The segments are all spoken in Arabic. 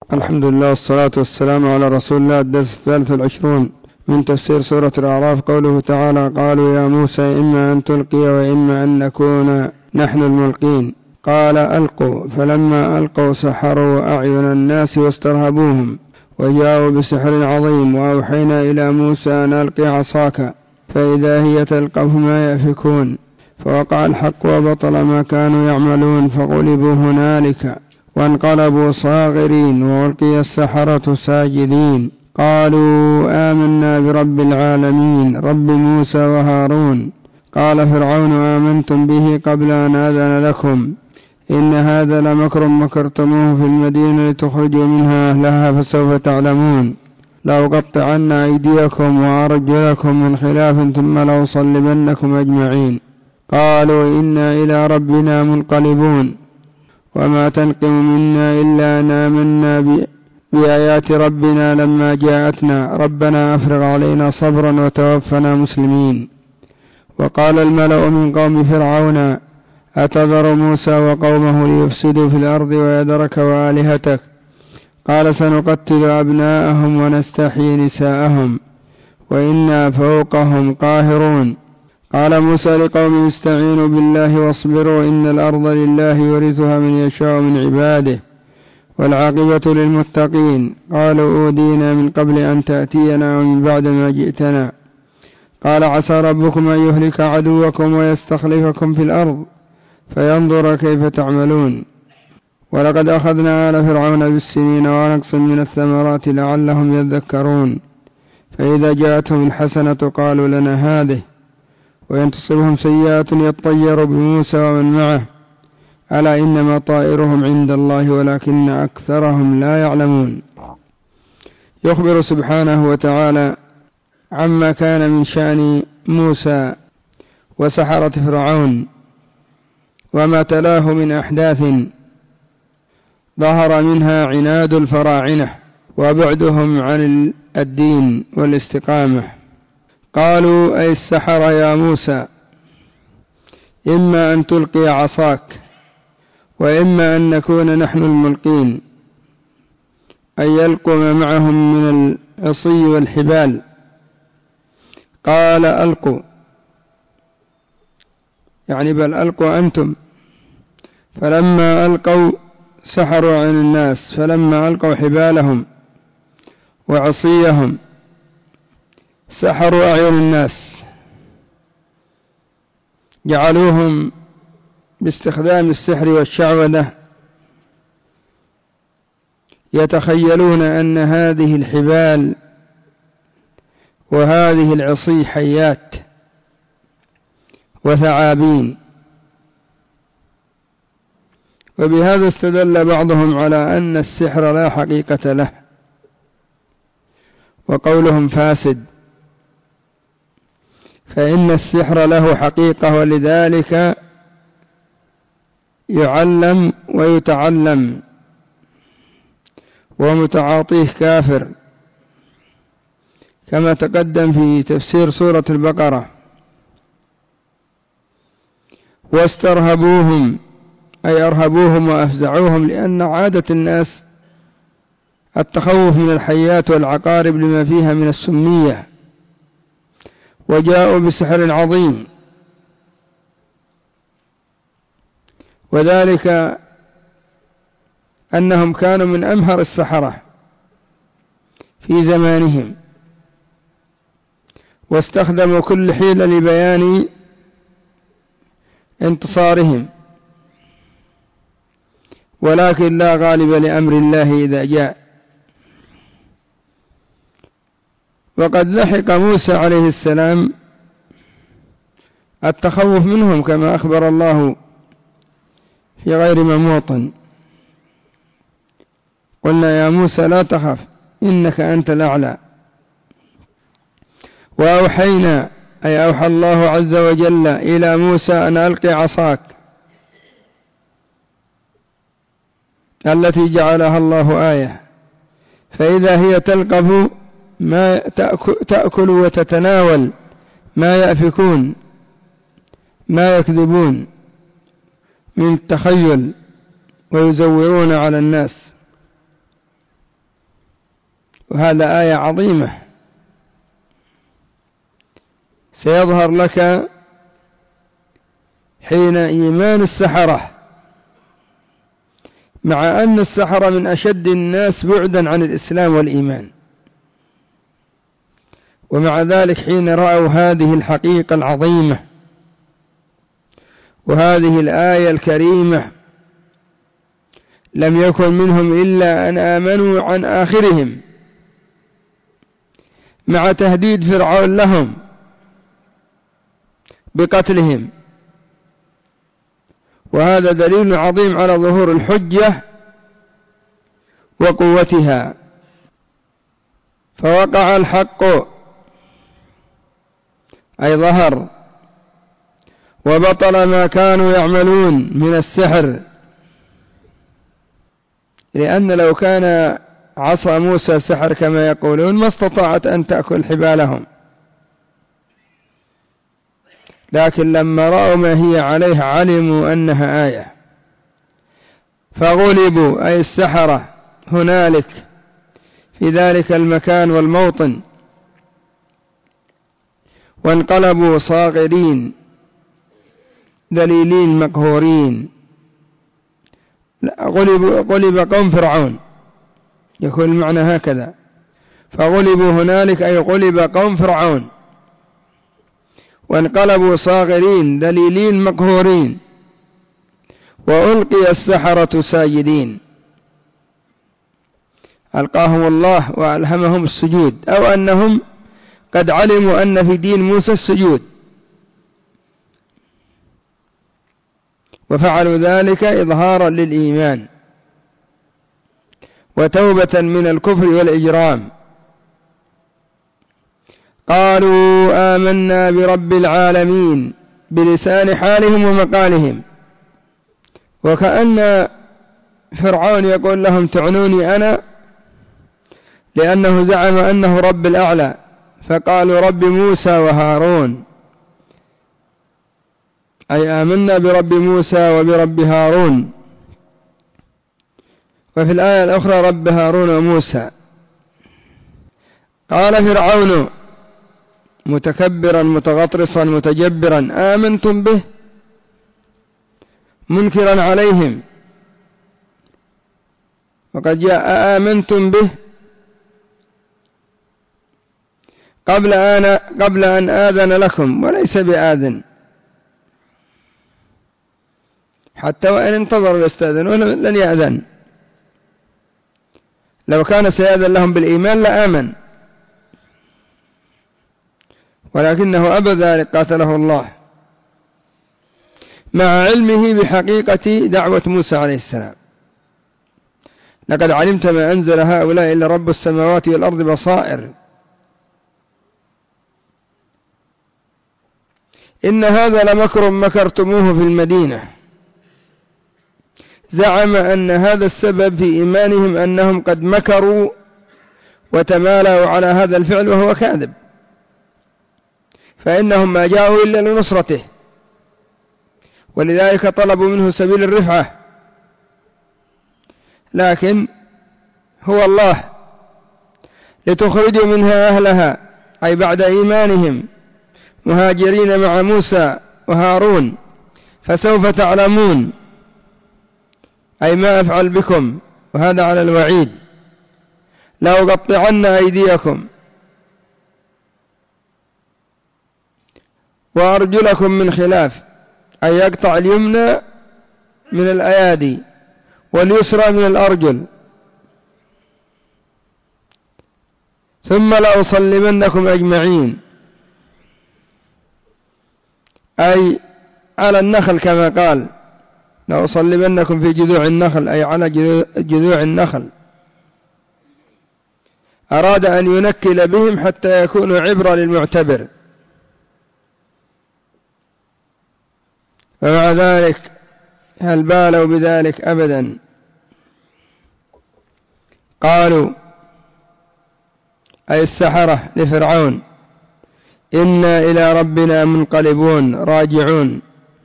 الحمد لله والصلاة والسلام على رسول الله. الدرس 23 من تفسير سورة الأعراف. قوله تعالى: قالوا يا موسى إما أن تلقي وإما أن نكون نحن الملقين. قال: ألقوا. فلما ألقوا سحروا أعين الناس واسترهبوهم وجاءوا بسحر عظيم. وأوحينا إلى موسى أن ألقي عصاك فإذا هي تلقف ما يأفكون. فوقع الحق وبطل ما كانوا يعملون فغلبوا هنالك وانقلبوا صاغرين وألقي السحرة ساجدين. قالوا آمنا برب العالمين رب موسى وهارون. قال فرعون: آمنتم به قبل أن آذن لكم إن هذا لمكر مكرتموه في المدينة لتخرجوا منها أهلها فسوف تعلمون. لأقطعن أيديكم وأرجلكم من خلاف ثم لأصلبنكم أجمعين. قالوا إنا إلى ربنا منقلبون. وما تنقم منا إلا أن آمنا بآيات ربنا لما جاءتنا ربنا أفرغ علينا صبرا وتوفنا مسلمين. وقال الملأ من قوم فرعون: أتذر موسى وقومه ليفسدوا في الأرض ويذرك وآلهتك؟ قال: سنقتل أبناءهم ونستحيي نساءهم وإنا فوقهم قاهرون. قال موسى لقومه: استعينوا بالله واصبروا إن الأرض لله يورثها من يشاء من عباده والعاقبة للمتقين. قالوا: أودينا من قبل أن تأتينا ومن بعد ما جئتنا. قال: عسى ربكم أن يهلك عدوكم ويستخلفكم في الأرض فينظر كيف تعملون. ولقد أخذنا آل فرعون بالسنين ونقص من الثمرات لعلهم يذكرون. فإذا جاءتهم الحسنة قالوا لنا هذه وإن تصبهم سيئات يطيروا بموسى ومن معه ألا إنما طائرهم عند الله ولكن أكثرهم لا يعلمون. يخبر سبحانه وتعالى عما كان من شأن موسى وسحرة فرعون وما تلاه من أحداث ظهر منها عناد الفراعنة وبعدهم عن الدين والاستقامة. قالوا أي السحرة يا موسى: إما أن تلقي عصاك وإما أن نكون نحن الملقين، أي يلقوا ما معهم من العصي والحبال. قال: ألقوا، يعني بل ألقوا أنتم. فلما ألقوا سحروا عن الناس، فلما ألقوا حبالهم وعصيهم سحروا أعين الناس، جعلوهم باستخدام السحر والشعوذة يتخيلون أن هذه الحبال وهذه العصي حيات وثعابين. وبهذا استدل بعضهم على أن السحر لا حقيقة له وقولهم فاسد، فإن السحر له حقيقة ولذلك يعلم ويتعلم، ومتعاطيه كافر كما تقدم في تفسير سورة البقرة. واسترهبوهم أي أرهبوهم وأفزعوهم، لأن عادة الناس التخوف من الحيات والعقارب لما فيها من السمية. وجاءوا بسحر عظيم، وذلك أنهم كانوا من أمهر السحرة في زمانهم، واستخدموا كل حيلة لبيان انتصارهم، ولكن لا غالب لأمر الله إذا جاء. وقد لحق موسى عليه السلام التخوف منهم كما أخبر الله في غير موطن: قلنا يا موسى لا تخف إنك أنت الأعلى. وأوحينا أي أوحى الله عز وجل إلى موسى أن ألقي عصاك التي جعلها الله آية، فإذا هي تلقف ما تأكل وتتناول ما يأفكون ما يكذبون من التخيل ويزورون على الناس. وهذا آية عظيمة سيظهر لك حين إيمان السحرة، مع أن السحرة من أشد الناس بعدا عن الإسلام والإيمان، ومع ذلك حين رأوا هذه الحقيقة العظيمة وهذه الآية الكريمة لم يكن منهم إلا أن آمنوا عن آخرهم، مع تهديد فرعون لهم بقتلهم. وهذا دليل عظيم على ظهور الحجة وقوتها. فوقع الحق أي ظهر، وبطل ما كانوا يعملون من السحر، لأن لو كان عصا موسى سحر كما يقولون ما استطاعت أن تأكل حبالهم، لكن لما رأوا ما هي عليه علموا أنها آية، فغلبوا أي السحرة هنالك في ذلك المكان والموطن، وانقلبوا صاغرين ذليلين مقهورين. غلب قوم فرعون، يكون المعنى هكذا، فغلبوا هنالك أي غلب قوم فرعون، وانقلبوا صاغرين ذليلين مقهورين، وألقي السحرة ساجدين، ألقاهم الله وألهمهم السجود، أو أنهم قد علموا أن في دين موسى السجود، وفعلوا ذلك إظهارا للإيمان وتوبة من الكفر والإجرام. قالوا آمنا برب العالمين بلسان حالهم ومقالهم، وكأن فرعون يقول لهم تعنوني أنا، لأنه زعم أنه رب الأعلى، فقالوا رب موسى وهارون، أي آمنا برب موسى وبرب هارون. وفي الآية الأخرى رب هارون وموسى. قال فرعون متكبرا متغطرسا متجبرا آمنتم به، منكرا عليهم، وقد جاء آمنتم به قبل أن آذن لكم، وليس بآذن، حتى وإن انتظروا يستأذنوا لن يأذن. لو كان سيأذن لهم بالإيمان لآمن، ولكنه أبى ذلك قاتله الله، مع علمه بحقيقة دعوة موسى عليه السلام. لقد علمت ما أنزل هؤلاء إلا رب السماوات والأرض بصائر، إن هذا لمكر مكرتموه في المدينة. زعم أن هذا السبب في إيمانهم أنهم قد مكروا وتمالوا على هذا الفعل، وهو كاذب، فإنهم ما جاءوا إلا لنصرته، ولذلك طلبوا منه سبيل الرفعة، لكن هو الله لتخرجوا منها أهلها، أي بعد إيمانهم مهاجرين مع موسى وهارون، فسوف تعلمون أي ما أفعل بكم، وهذا على الوعيد. لأقطعن أيديكم وأرجلكم من خلاف، أي يقطع اليمنى من الأيادي واليسرى من الأرجل، ثم لأصلبنكم أجمعين، أي على النخل كما قال، لأصلبنكم في جذوع النخل، أي على جذوع النخل. أراد أن ينكل بهم حتى يكونوا عبرة للمعتبر، ومع ذلك هل بالوا بذلك أبدا. قالوا أي السحرة لفرعون إنا إلى ربنا منقلبون راجعون،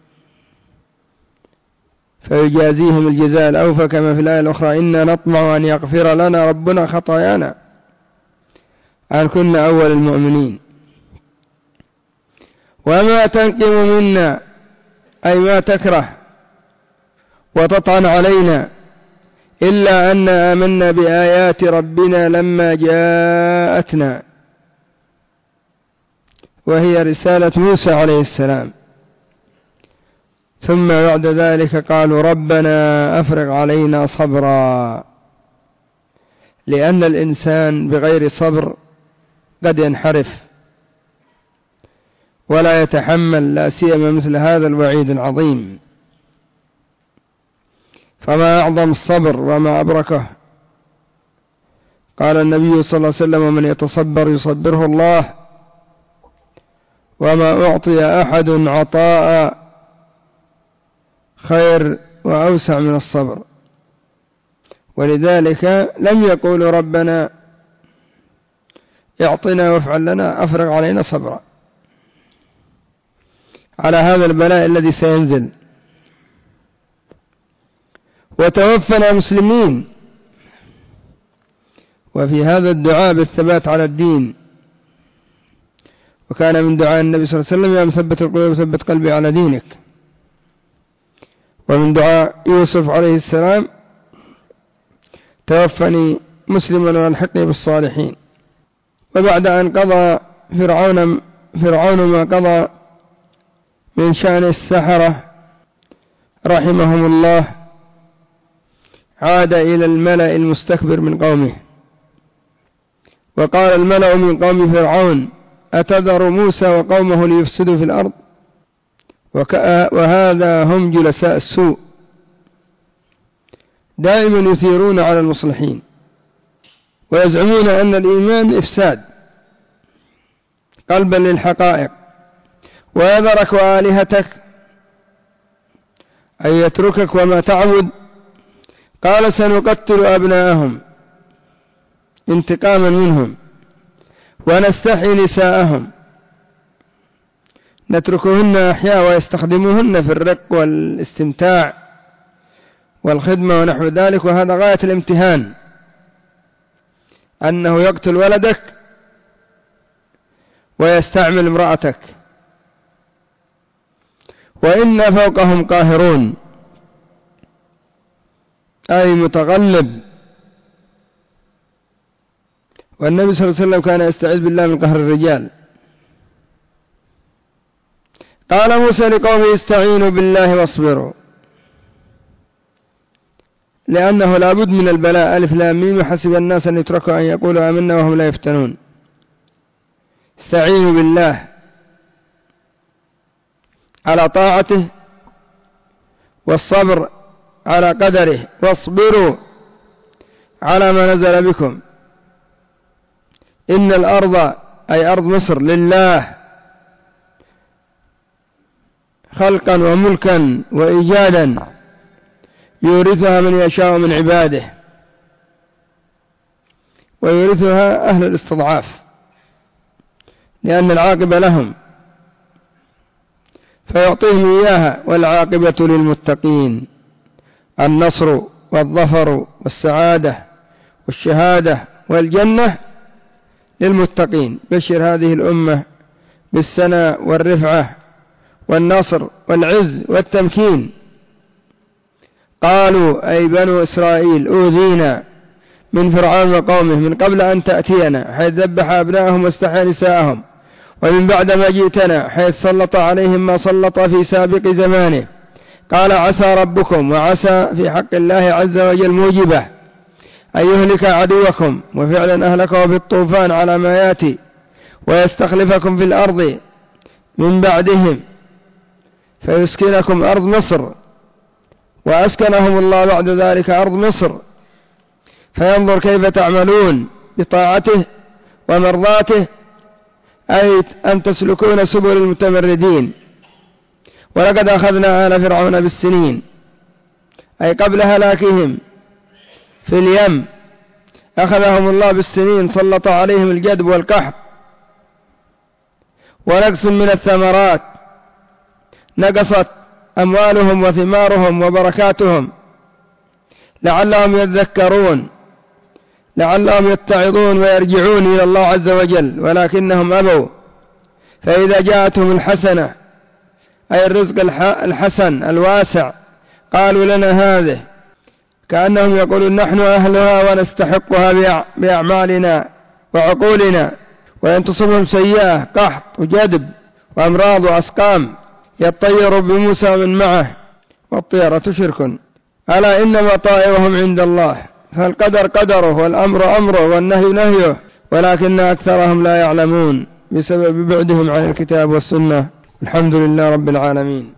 فيجازيهم الجزاء الأوفى، كما في الآية الأخرى إنا نطمع أن يغفر لنا ربنا خطايانا أن كنا أول المؤمنين. وما تنقم منا أي ما تكره وتطعن علينا إلا أن آمنا بآيات ربنا لما جاءتنا، وهي رسالة موسى عليه السلام. ثم بعد ذلك قالوا ربنا أفرغ علينا صبرا، لأن الإنسان بغير صبر قد ينحرف ولا يتحمل، لا سيما مثل هذا الوعيد العظيم. فما أعظم الصبر وما أبركه. قال النبي صلى الله عليه وسلم ومن يتصبر يصبره الله، وما أعطي أحد عطاء خير وأوسع من الصبر. ولذلك لم يقولوا ربنا اعطنا وافعل لنا، أفرغ علينا صبرا على هذا البلاء الذي سينزل، وتوفنا مسلمين. وفي هذا الدعاء بالثبات على الدين، وكان من دعاء النبي صلى الله عليه وسلم يا مثبت القلوب ثبت قلبي على دينك. ومن يوسف عليه السلام توفني مسلما والحقني بالصالحين. وبعد أن قضى فرعون ما قضى من شأن السحرة رحمهم الله، عاد إلى الملأ المستكبر من قومه، وقال الملأ من قوم فرعون أتذر موسى وقومه ليفسدوا في الأرض، وهذا هم جلساء السوء دائما يثيرون على المصلحين، ويزعمون أن الإيمان إفساد قلبا للحقائق، ويذرك وآلهتك أن يتركك وما تعبد. قال سنقتل أبناءهم انتقاما منهم ونستحيي نساءهم، نتركهن أحياء ويستخدموهن في الرق والاستمتاع والخدمة ونحو ذلك. وهذا غاية الامتهان، أنه يقتل ولدك ويستعمل امرأتك. وإن فوقهم قاهرون أي متغلب. والنبي صلى الله عليه وسلم كان يستعيذ بالله من قهر الرجال. قال موسى لقومه استعينوا بالله واصبروا، لأنه لا بد من البلاء. ألف لام ميم حسب الناس أن يتركوا أن يقولوا آمنا وهم لا يفتنون. استعينوا بالله على طاعته، والصبر على قدره، واصبروا على ما نزل بكم. إن الأرض أي أرض مصر لله خلقا وملكا وإيجادا، يورثها من يشاء من عباده، ويورثها أهل الاستضعاف، لأن العاقبة لهم فيعطيهم إياها. والعاقبة للمتقين، النصر والظفر والسعادة والشهادة والجنة للمتقين. بشر هذه الأمة بالسناء والرفعة والنصر والعز والتمكين. قالوا أي بنو إسرائيل أوذينا من فرعون وقومه من قبل أن تأتينا، حيث ذبح أبناءهم واستحيا نساءهم، ومن بعد ما جئتنا، حيث سلط عليهم ما سلط في سابق زمانه. قال عسى ربكم، وعسى في حق الله عز وجل موجبة أن يهلك عدوكم، وفعلا أهلكه بالطوفان على ما يأتي، ويستخلفكم في الأرض من بعدهم فيسكنكم أرض مصر. وأسكنهم الله بعد ذلك أرض مصر، فينظر كيف تعملون بطاعته ومرضاته، أي أن تسلكون سبل المتمردين. ولقد أخذنا آل فرعون بالسنين، أي قبل هلاكهم في اليم، أخذهم الله بالسنين، سلط عليهم الجدب والقحط ونقص من الثمرات، نقصت أموالهم وثمارهم وبركاتهم، لعلهم يذكرون، لعلهم يتعظون ويرجعون إلى الله عز وجل، ولكنهم أبوا. فإذا جاءتهم الحسنة أي الرزق الحسن الواسع قالوا لنا هذه، كأنهم يقولون نحن أهلها ونستحقها بأعمالنا وعقولنا. وإن تصبهم سيئة قحط وجدب وأمراض وأسقام يطير بموسى من معه، والطيرة شرك. ألا إنما طائرهم عند الله، فالقدر قدره والأمر أمره والنهي نهيه، ولكن أكثرهم لا يعلمون بسبب بعدهم عن الكتاب والسنة. الحمد لله رب العالمين.